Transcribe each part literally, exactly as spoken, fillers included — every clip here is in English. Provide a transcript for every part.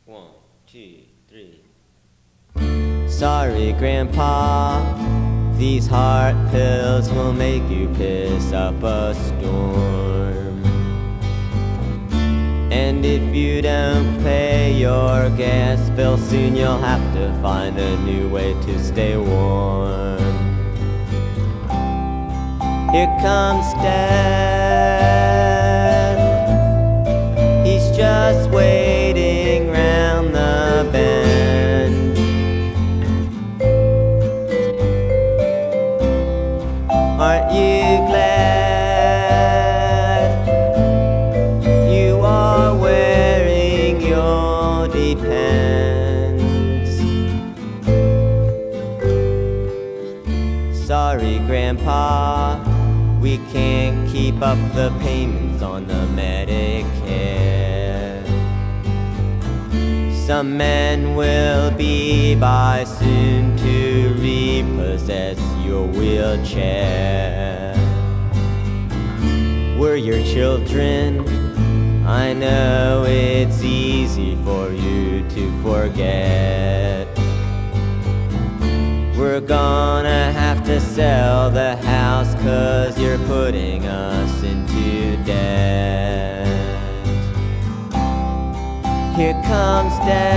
One, two, three. Sorry, Grandpa, these heart pills will make you piss up a storm. And if you don't pay your gas bill soon, you'll have to find a new way to stay warm. Here comes Dad, he's just waiting round the bend. Aren't you glad you are wearing your Depends? Sorry, Grandpa, we can't keep up the payments on the Medicare. Some men will be by soon to repossess your wheelchair. We're your children, I know it's easy for you to forget. We're gonna have to sell the house 'cause you're putting us into debt. Here comes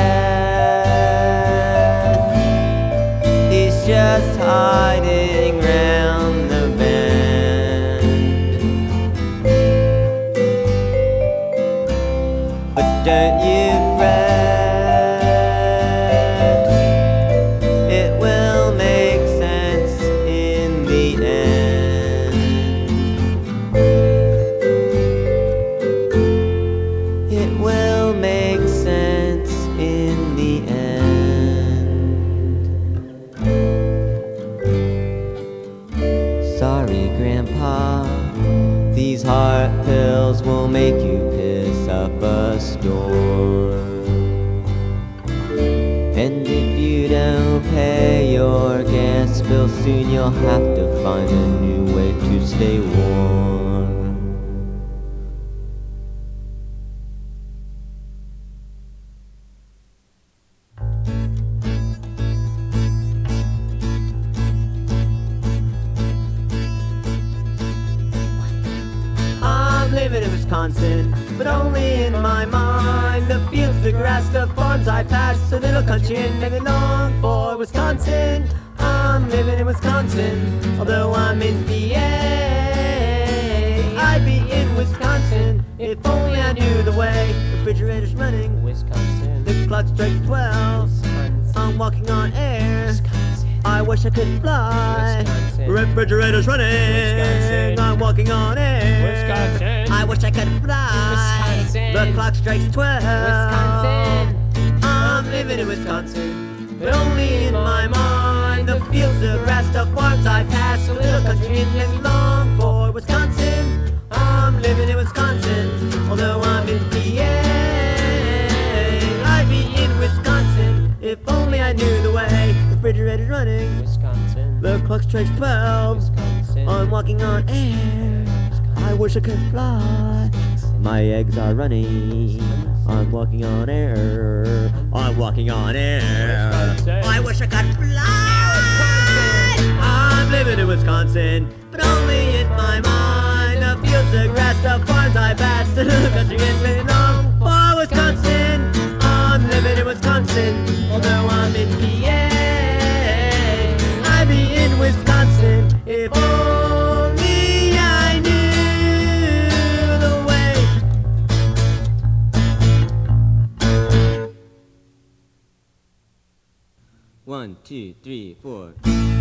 Dad, he's just hiding round the bend. But don't you fret, it will make sense in the end. It will make sense in the end. Sorry, Grandpa, these heart pills will make you piss up a storm. And if you don't pay your gas bill soon, you'll have to find a new way to stay warm. I'm living in Wisconsin, but only in my mind. The fields, the grass, the farms I pass, the little country inn, and long for Wisconsin. I'm living in Wisconsin, although I'm in P A. I'd be in Wisconsin if only I knew the way. Refrigerator's running, Wisconsin. the clock strikes twelve. Wisconsin. I'm walking on air. Wisconsin. I wish I could fly. Wisconsin. Refrigerator's running. Wisconsin. I'm walking on air. Wisconsin. I wish I could fly. Wisconsin. The clock strikes twelve. Wisconsin. I'm living in Wisconsin, but only in my mind. The fields, the grass, the farms I pass, a little country inn and long for Wisconsin. I'm living in Wisconsin, although I'm in P A. I'd be in Wisconsin if only I knew the way. Refrigerator's running. Wisconsin. The clock strikes twelve. Wisconsin. I'm walking on air. I wish I could fly. My eggs are running. I'm walking on air. I'm walking on air. Wisconsin. I wish I could fly. I'm living in Wisconsin, but only in my mind. The fields, the grass, the farms I pass, the country is really long for Wisconsin. I'm living in Wisconsin, although I'm in P A. I'd be in Wisconsin if only I knew the way. One, two, three, four.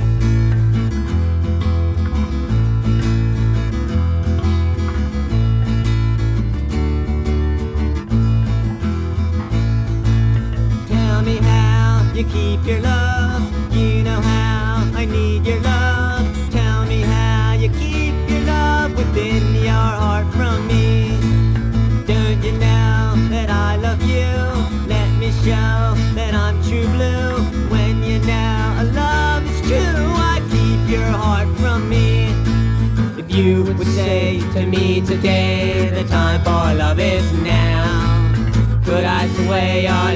Tell me how you keep your love. You know how I need your love. Tell me how you keep your love within your heart from me. Don't you know that I love you? Let me show that I'm true blue. When you know a love is true, I keep your heart from me. If you would say to me today, the time for love is now, could I sway your